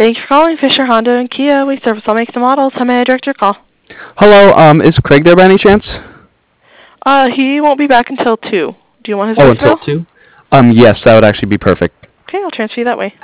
Thank you for calling Fisher Honda and Kia. We service all makes and models. How may I direct your call? Hello, is Craig there by any chance? He won't be back until 2. Do you want his Oh, voicemail? until 2? Yes, that would actually be perfect. Okay, I'll transfer you that way.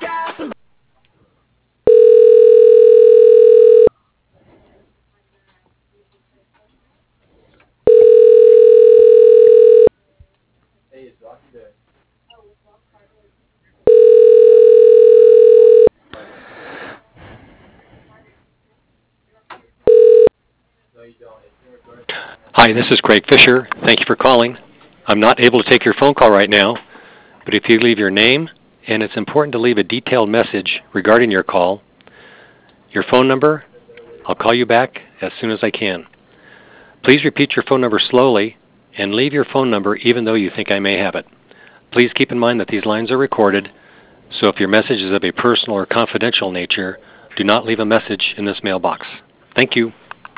Hi, this is Craig Fisher. Thank you for calling. I'm not able to take your phone call right now, but if you leave your name, and it's important to leave a detailed message regarding your call, your phone number, I'll call you back as soon as I can. Please repeat your phone number slowly and leave your phone number even though you think I may have it. Please keep in mind that these lines are recorded, so if your message is of a personal or confidential nature, do not leave a message in this mailbox. Thank you.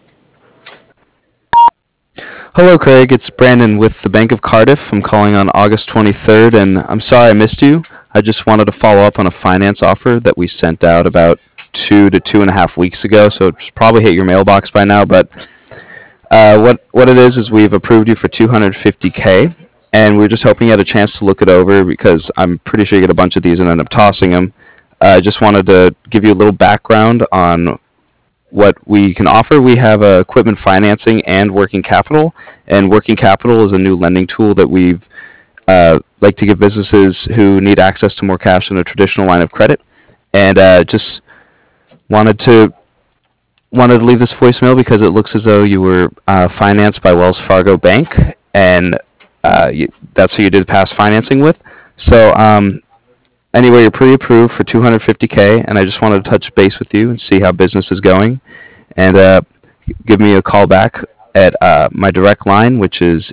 Hello, Craig. It's Brandon with the Bank of Cardiff. I'm calling on August 23rd, and I'm sorry I missed you. I just wanted to follow up on a finance offer that we sent out about 2 to 2.5 weeks ago, so it's probably hit your mailbox by now, but what it is we've approved you for $250K, and we're just hoping you had a chance to look it over because I'm pretty sure you get a bunch of these and end up tossing them. I just wanted to give you a little background on what we can offer. We have equipment financing and working capital, and working capital is a new lending tool that we've like to give businesses who need access to more cash than a traditional line of credit. And just wanted to leave this voicemail because it looks as though you were financed by Wells Fargo Bank, and that's who you did past financing with. So anyway, you're pre-approved for $250K, and I just wanted to touch base with you and see how business is going. And give me a call back at my direct line, which is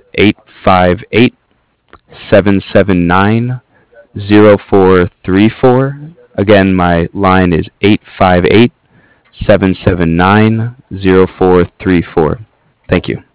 858-779-0434. Again, my line is 858-779-0434. Thank you.